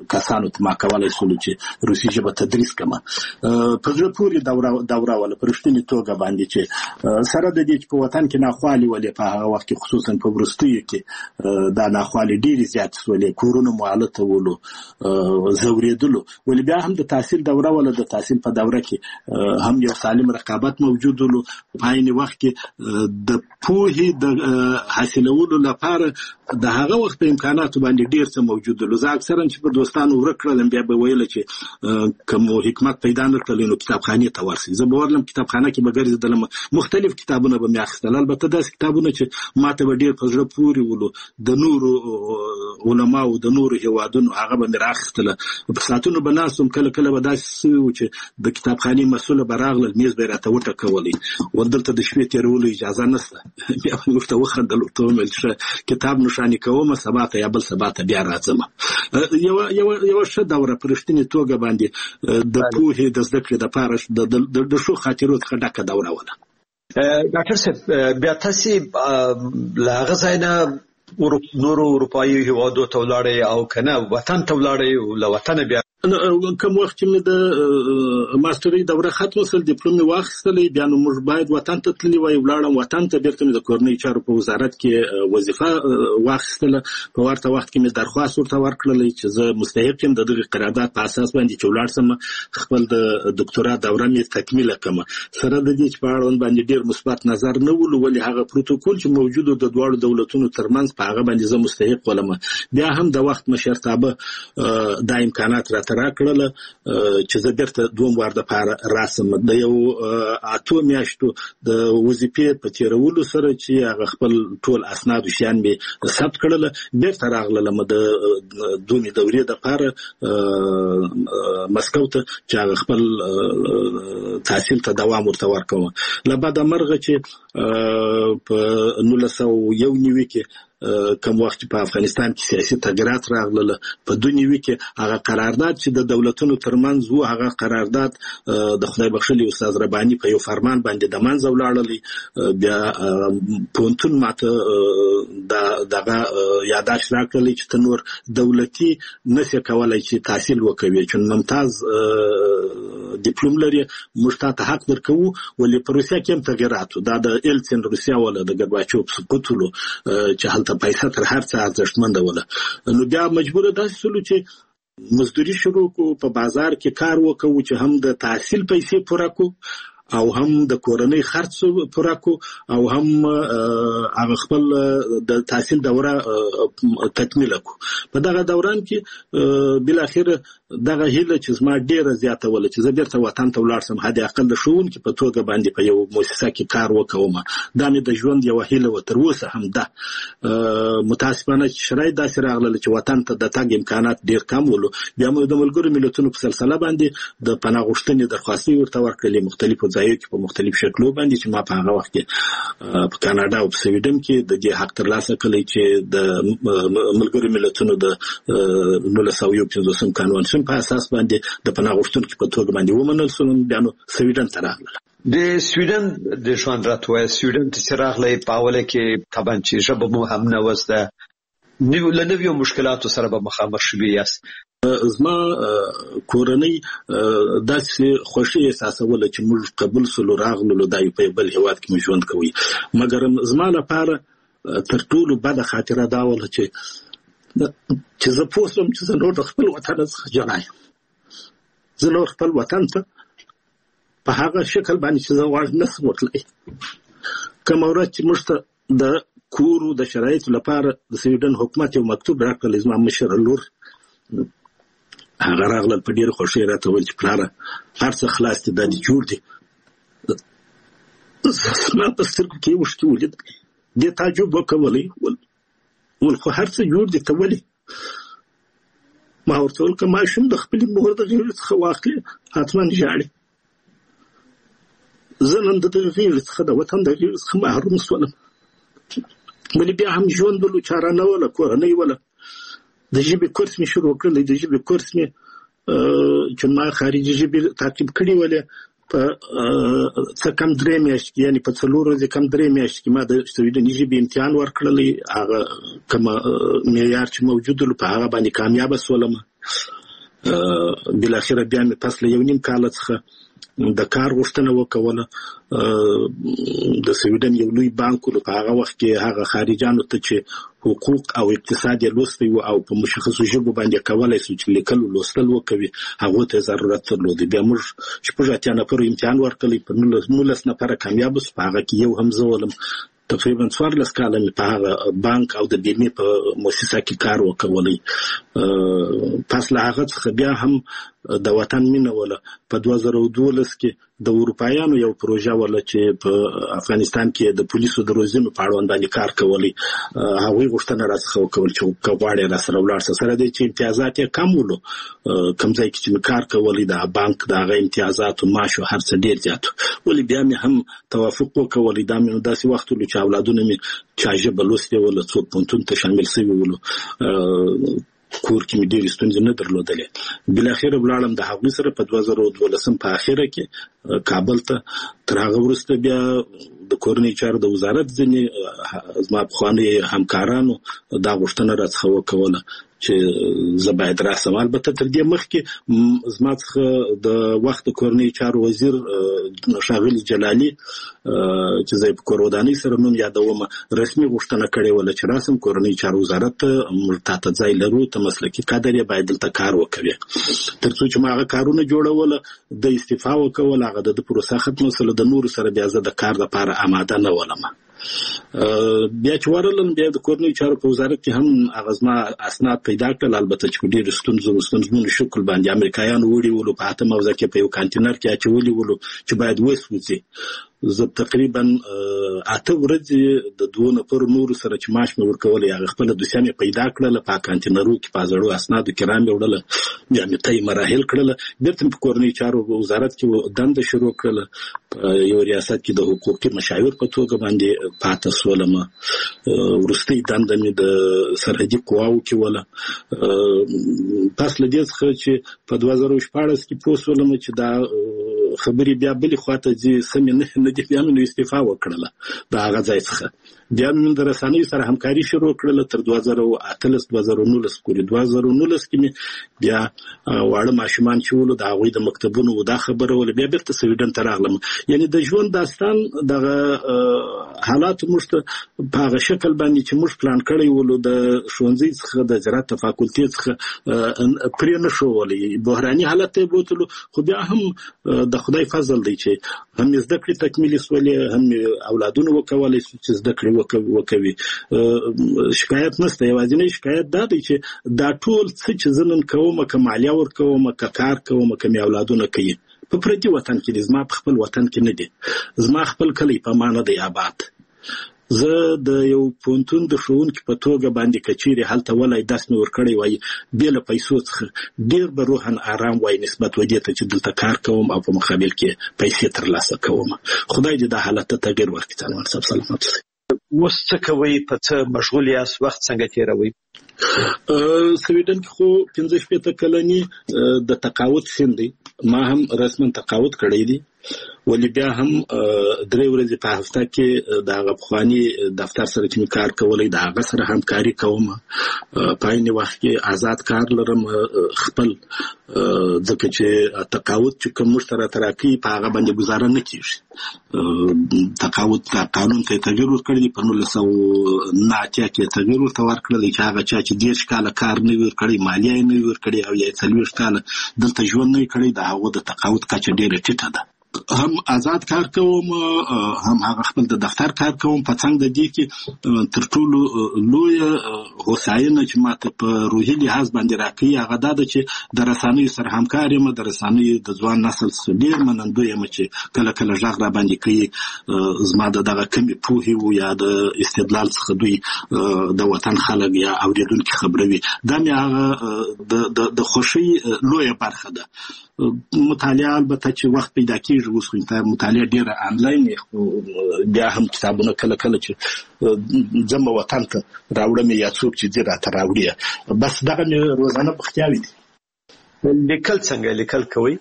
کسانو ته ما کولای شول چې روسي ژبه تدریس کړم. په زړه پورې دوره ولا په رښتینې توګه باندې چې سره د دې چې په وطن کې ناخوالې ولې په هغه وخت کې خصوصا په وروستیو کې دا ناخوالې ډېرې زیاتې شولې، کورونه مو هلته ولو، ځورېدلو، ولې بیا هم د تحصیل دوره ولا د تحصیل په دوره کې هم یو سالم رقابت موجود ولو. په عین وخت کې د پوهې د حاصلولو لپاره د هغه وخت په امکاناتو باندې ډېر څه موجود ولو. زه اکثرا چې په دوستانو ورک کړلم بیا به ویل چې کوم حکمت پیدا نه کړل نو کتابخانې ته ورسئ. زه به ورلم کتابخانه کې به ګرځېدلم، مختلف کتابونه به مې اخیستل، البته داسې کتابونه چې ما ته به ډېر په زړه پورې ولو، د نورو علماو د نورو هېوادونو هغه به مې راخیستله. په ساعتونو به ناست وم، کله کله به داسې سوي وو چې د کتابخانې مسؤله به راغلل، میز به یې راته وټکولی، دلته د شپې تېرولو اجازه نشته. بیا به مې ورته وخندل، ورته ومې ویل کتاب نښانې کومه، سبا ته یا بل سبا ته بیا راځم. یوه ښه دوره په رښتینې توګه باندې د پوهې د زده کړې دپاره د ښو خاطرو څخه ډکه دوره وله. ډاکټر صاحب بیا تاسې له هغه ځای نه نورو اروپایي هېوادو ته ولاړئ او که نه وطن ته ولاړئ، له وطنه بیا کوم وخت چې مې د ماسترۍ دوره ختمه شول، ډیپلوم مې واخیستلی، بیا نو موږ باید وطن ته تللي وای. ولاړم وطن ته، بیرته مې د کورنۍ چارو په وزارت کې وظیفه واخیستله. په ورته وخت کې مې درخواست ورته ورکړلی چې زه مستحق یم د دغې قرارداد په اساس باندې چې ولاړ شم خپل د دکتورا دوره مې تکمیله کړم. سره د دې چې په اړوند باندې ډېر مثبت نظر نه ولو، ولې هغه پروتوکول چې موجود د دواړو دولتونو ترمنځ په هغه باندې زه مستحق ولم. بیا هم د وخت مشرتابه دا امکانات راته راکړله چې زه بیرته دوم وار دپاره راسم. د یو 8 میاشتو د وظیفې په تېرولو سره چې هغه خپل ټول اسناد او شیان مې ثبت کړله، بیرته راغللم د دومې دورې دپاره مسکو ته چې هغه خپل تحصیل ته دوام ورته ورکوم. له بده مرغه چې په 1991 کې کوم وخت په افغانستان کې سیاسي تغیرات راغله، په 2009 کې هغه قرارداد چې د دولتونو ترمنځ وو، هغه قرارداد د خدای بخښلي استاد رباني په یو فرمان باندې د منځه ولاړلی. بیا پوهنتون ماته دغه یاداشت راکړلی چې ته نور دولتي نشې کولی چې تحصیل وکوي، چې ممتاز ډیپلوم لري، موږ تاته حق درکوو. ولې په روسیه کې هم تغیرات وو، دا د ایلسین روسیه ولا د ګرباچوف سقوط ولو چې هلته پیسه تر هر څه ارزښتمنده وله. نو بیا مجبوره داسې شولو چې مزدوري شروع کړو، په بازار کې کار وکړو چې هم د تحصیل پیسې پوره کړو او هم د کورنۍ خرڅ پوره کړو او هم هغه خپل د تحصیل دوره تکمیله کړو. په دغه دوران کې بالاخره دغه هیله چې زما ډېره زیاته وله چې زه بیرته وطن ته ولاړ شم، حد اقل د ښوونکي په توګه باندې په یو مؤسسه کې کار وکوم. دا مې د ژوند یوه هیله وه، تر اوسه هم ده. متاسفانه چې شرایط داسې راغلل چې وطن ته د تګ امکانات ډېر کم ولو. بیا مو د ملګرو ملتونو په سلسله باندې د پناه غوښتنې درخواستې ورته ورکړلې مختلفو ځایو کې په مختلف شکلو باندې، چې ما په هغه وخت کې په کاناډا او په سویډن کې د دې حق ترلاسه کړی چې د ملګرو ملتونو د 1951 کنوانسیون په اساس باندې د پناه غوښتونکو په توګه باندې ومنل شول. بیا نو سویډن ته راغلل. د سویډن د ژوند راته سویډن ته چې راغلی په اوله کې طبعا چې ژبه مو هم نه وه زده، له نویو مشکلاتو سره به مخامخ شوي یاست. زما کورنۍ داسې خوښي احساسوله چې موږ قبول سولو راغلو، دا په بل هېواد کې مو ژوند کوي. مګر زما لپاره تر ټولو بده خاطره دا وله چې زه پوه شوم چې زه نور د خپل وطن څخه جلا یم. زه نور خپل وطن ته په هغه شکل باندې چې زه غواړم نشم ورتلی. کومه ورځ چې موږ ته د کورو د شرایطو لپاره د سویډن حکومت یو مکتوب راکړلی، زما مشره لور هغه راغلل په ډېره خوښۍ راته وویل چې پلاره هر څه خلاص دي، دا دې جوړ دي. زما په سترګو کې یې اوښکې ولیدل. دې تعجب وکولی، ول خو هر څه جوړ دي، ته ولې؟ ما ورته وویل که ماشوم د خپلې مور د غېږې څخه واخلي حتما ژاړي. زه نن د دغې غېږې څخه د وطن د غېږې څخه محروم شولم. ولې بیا هم ژوند ولو، چاره نه وله، کورنۍ وله. د ژبې کورس مې شروع کړلی، د ژبې کورس مې چې ما خارجي ژبې تعقیب کړي ولې په څه کم 3 میاشتې کې، یعنې په 4 ورځې کم 3 میاشتې کې ما د سویډني ژبې امتحان ورکړلی. هغه کومه معیار چې موجود و په هغه باندې کامیابه شولم. بل اخره بیا مې پس له یو نیم کال څخه د کار غوښتنه وکوله. د سویډن یو لوی بانک له هغه وخت کې هغه خارجانو ته چې حقوق او اقتصاد یې لوستی او په مشخصو ژبو باندې کولای شو چې لیکل او لوستل وکوي، هغه ته ضرورت درلود. بیا موږ شپږ اتیا نفر امتحان ورکړی، په 19 نفر کامیاب شو، هغه کې یو هم زه ولم. تقریبا 14 کاله مې په هغه بانک او د بیمې په مؤسسه کې کار وکولی. پس له هغه څخه بیا هم د وطن مینه وله. په 2012 کې د اروپایانو یو پروژه وله چې په افغانستان کې د پولیسو د روزنې په اړوند باندې کار کولی. هغوی غوښتنه راڅخه وکول چې غواړي راسره ولاړ سه، سره دی چې امتیازات یې کم ولو. کوم ځای کې چې کار کولی د بانک د هغه امتیازات او معاش هر څه ډیر زیات، ولې بیا مې هم توافق وکولی. دا مې داسې وخت ولو چې اولادونه مې چا ژبه لوستې وله، څوک پوهنتون ته شامل شوي ولو، کور کې مې ډېرې ستونزې نه درلودلې. بالاخره ولاړم د هغوی سره په 2012 په اخره کې کابل ته. تر هغه وروسته بیا د کورنۍ چارو د وزارت ځینې زما پخواني همکارانو دا غوښتنه راڅخه وکوله چې زه باید راسم. البته تر دې مخکې زما څخه د وخت کورنۍ چارو وزیر ښاغلي جلالي چې زه په کور ودانۍ سره نوم یادوم، رسمي غوښتنه کړې وله چې راسم کورنۍ چارو وزارت ته، موږ تاته ځای لرو، ته مسلکي کادر یې، باید دلته کار وکوي. تر څو چې ما هغه کارونه جوړوله، د استعفا وکوله، هغه د پروسه ختمه سره د نورو سره بیا زه د کار لپاره آماده نه ولم. بیا چې ورلم، بیا د کورنۍ چارو په وزارت کې هم هغه زما اسناد پیدا کړل، البته چې په ډېرو ستونزمنو شکل باندې امریکایانو وړي ولو، په 8 موضوع کې په یو کانټینر کې اچولي ولو چې باید وسوځي. زه تقریبا 8 ورځې د 2 نفر نورو سره چې معاش مې ورکولی، هغه خپله دوسیه مې پیدا کړله، په کانټینرو کې په زړو اسنادو کې رامې وړله، بیا مې طی مراحل کړله، بېرته مې په کورنۍ چارو وزارت کې دنده شروع کړله. په یو ریاست کې د حقوقي مشاور په توګه باندې پاته شولم. وروستۍ دنده مې د سرحدي قواو کې وله. پس له دې څخه چې په 2014 کې پوه شولم چې دا خبرې بیا بلې خواته ځي، سمې نه دي، بیا مې استعفا وکړله د هغه ځای څخه. بیا مې د رسنیو سره همکاري شروع کړله تر 2018-2019 پورې. 2019 کې مې بیا واړه ماشومان چې ولو د هغوی د مکتبونو دا خبره وله، بیا بیرته سویډن ته راغلم. یعنې د ژوند داستان دغه حالاتو موږ ته په هغه شکل باندې چې موږ پلان کړی ولو، د ښوونځي څخه د زراعت فاکولتې څخه پرې نه شو ولی، بحراني حالت ته یې بوتلو. خو بیا هم د خدای فضل دی چې هم یې زده کړې تکمیلې سولې، هم یې اولادونه وکولی شو چې زده کړې وکوي. شکایت نشته. یوازینی شکایت دا دی چې دا ټول څه چې زه نن کوم، که مالیه ورکوم، که کار کوم، که مې اولادونه کوي، په پردي وطن کې دي، زما په خپل وطن کې نه دي. زما خپل کلی په ما نه دی آباد. زه د یو پوهنتون د ښوونکي په توګه باندې که چیرې هلته ولای درس مې ورکړی وای، بې له پیسو څخه ډېر به روحاً آرام وای نسبت ودې ته چې دلته کار کوم او په مقابل کې پیسې ترلاسه کوم. خدای دې دا حالت ته تغیر ورکړي. څنګه صاحب سلامت اوسئ. اوس څه کوئ؟ په څه مشغول یاست؟ وخت څنګه تېروئ؟ سویډن کې خو 15 کلنی د تقاعد سن دی. ما هم رسما تقاعد کړی دی، ولی بیا هم 3 ورځې په هفته کې د هغه پخواني دفتر سره چې کار کولی د هغه سره همکاري کوم. په عین وخت کې آزاد کار لرم خپل، ځکه چې تقاعد چې کوم موږ سره تراکي په هغه باندې گزاره نه کیږي. تقاعد قانون ته تغیر ورکړی دی، په 1990 کې تغیر ورته ورکړی چې هغه چا چې 10 کاله کار نه ورکړي، مالیه نه ورکړي، او یا 40 کاله دلته ژوند نه کړی، د هغه د تقاعد کچه ډیره ټیټه ده. هم آزاد کار کوم، هم هغه خپل د دفتر کار کوم. په څنګ د دې کې تر ټولو لوی هوساینه چې ماته په روحي لحاظ باندې راکوي هغه دا ده چې د رسنیو سره همکار یم. د رسنیو د ځوان نسل څخه ډېر منندوی یم چې کله کله غږ را باندې کوي، زما د دغه کمې پوهې و یا د استدلال څخه دوی د وطن خلک یا اورېدونکي خبروي. دا مې هغه د خوښۍ لویه برخه ده. مطالعه البته چې وخت پیدا کېږي، اوس خو مطالعه ډېره آنلاین، بیا هم کتابونه کله کله چې ځم وطن ته راوړم یا څوک چې ځي راته راوړي. بس دغه مې روزانه بختیاوي دي. لیکل څنګه لیکل کوئ؟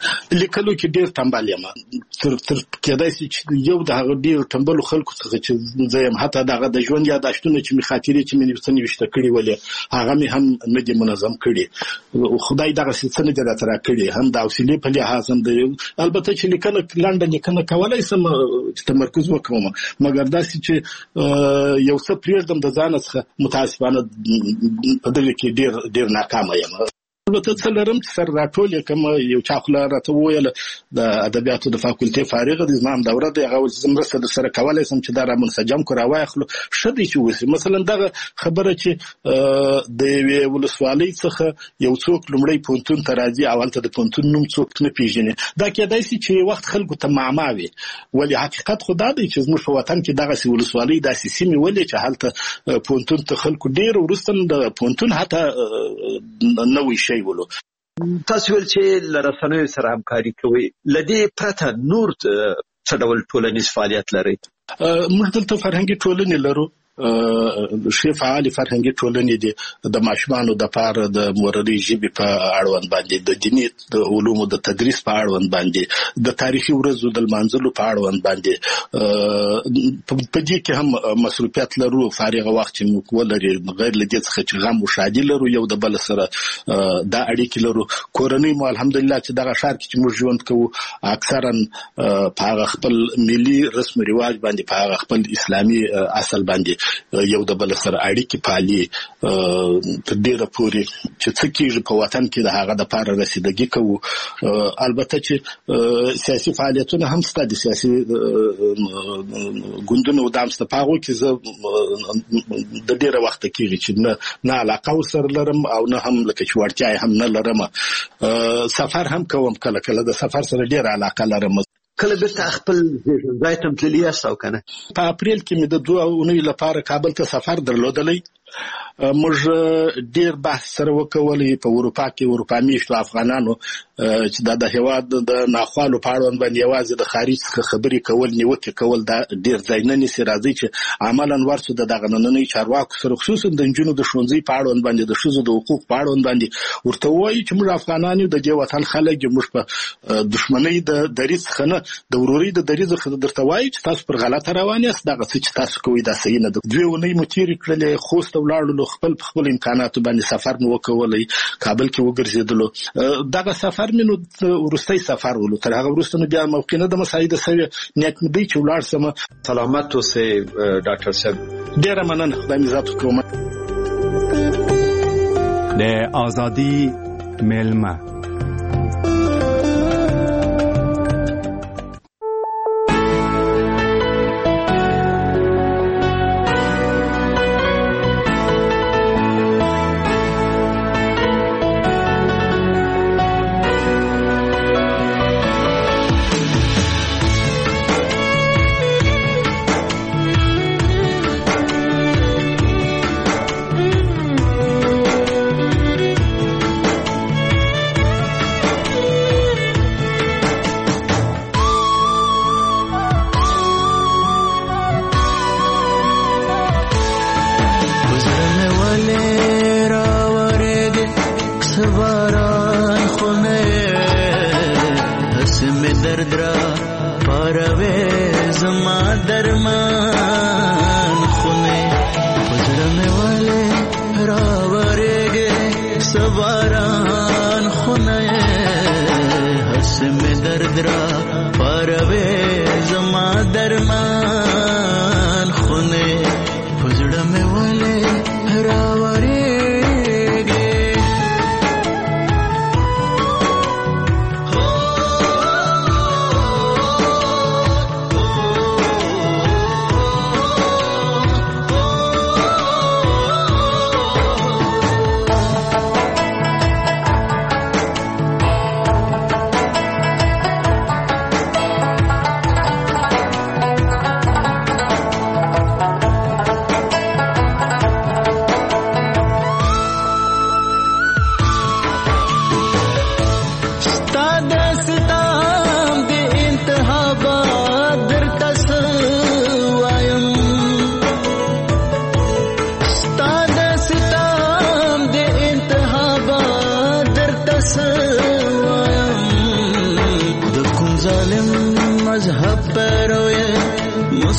لیکلو کې ډیر تنبل یم تر کېدای شي چې یو د هغه ډیر تنبل خلکو څخه چې زه یم حتی دغه د ژوند یاداشتونه چې می خاطرې چې می نوشته کړي ولې هغه می هم نه دي منظم کړي خدای دغه څه نه درته راکړي هم د حوصلې په لحاظ هم د البته چې لیکنه لنډه لیکنه کولای سم تمرکز وکوم مګر داسې چې یو څه پریږدم د ځان څخه متاسفانه په دغه کې ډیر ناکامه یم البته څه لرم چې سر راټول کوم یو چا خو راته وویل د ادبیاتو د فاکولټي فارغ د زمام دوره د هغه زمرسته د سره کولای سم چې دا را منسجم کو راوایخلو شدي چې وسی مثلا دغه خبره چې د یوې ولسوالۍ څخه یو څوک لومړی پونتون ته راځي او هلته د پونتون نوم څوک نه پیژني دا کېدای شي چې وخت خلکو ته معما وي ولی حقیقت خو دا دی چې زموږ په وطن کې دغه ولسوالۍ داسې سیمې ولې چې هلته پونتون ته خلکو ډیر وروسته د پونتون حتی نوې شي ولو تاسو ول چې لرسنوي سره همکاري کوي لدی پرته نور څه ډول ټولنیز فعالیت لري موږ دلته فرهنګي ټولنې لرو شی فعال فرهنګي ټولنې دي د ماشومانو د پاره د مورنۍ ژبې په اړوند باندې د دیني علومو د تدریس په اړوند باندې د تاریخي ورځو د لمانځلو په اړوند باندې په دې کې هم مصروفیت لرو فارغ وخت چې موږ ولري غیر له دې څخه چې غم او شادي لرو یو د بل سره د اړیکې لرو کورنۍ مو الحمدلله چې دغه ښار کې چې موږ ژوند کوو اکثرا په خپل ملي رسم رواج باندې په خپل اسلامي اصل باندې یو د بل سره اړیکې پالي تر ډیره پورې چې څه کېږي په وطن کې د هغه د پاره رسیدګي کوو البته چې سیاسي فعالیتونه هم شته د سیاسي ګوندونو د امسته پاغو کې زه د ډیره وخت کېږي چې نه علاقه سره لرم او نه هم لکه چې ورتیا هم نه لرم سفر هم کوم کله کله د سفر سره ډیره علاقه لرم کله بیرته خپل ځای ته تللی یاست او کنه په اپریل کې مې د 2 اونۍ لپاره کابل ته سفر درلودلی موږ ډیر بحث سره وکولای په اروپا کې میشتو افغانانو چې د هیواد د ناخوالو په اړه باندې یوازې د خارج څخه خبرې کول نیوکه کول دا ډیر ځای نه نسی راځي چې عملاً ورته د دغه نننۍ چارواکو سره خصوصا د انجونو د ښوونځي په اړه باندې د ښځو د حقوق په اړه باندې ورته وایي چې موږ افغانانو د دې وطن خلک موږ په دښمنۍ د دریځ خنه د وروري د دریځ خنه درته وایي چې تاسو پر غلطه روان یاست دغه څه چې تاسو کوي دا صحیح نه ده 2 اونۍ مو تیر کړلې خوست ولاړو خپل امکاناتو باندې سفر مو وکولای کابل کې وګرځیدلو دغه سفر مې ورستۍ سفر ولو تر هغه وروسته نو بیا موقع نه د مساعده سوي نیت مې دی چې ولاړ سم سلامت اوسې ډاکټر صاحب ډیره مننه خدای مې عزت کوم د ازادي ملما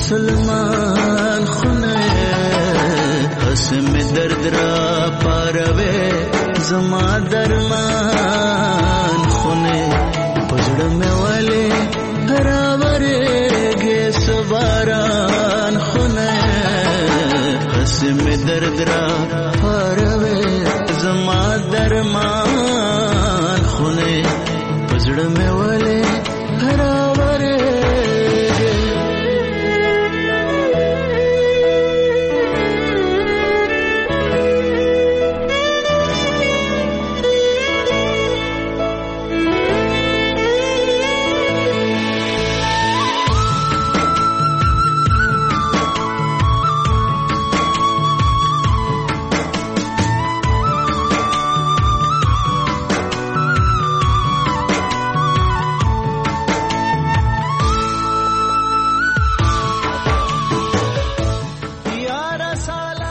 مسلمان خونه حسم درد را پاروے زما درمان خونه پزړه مې والے راورې گے سباران خونه حسم درد را پاروے زما درمان خونه پزړه مې والے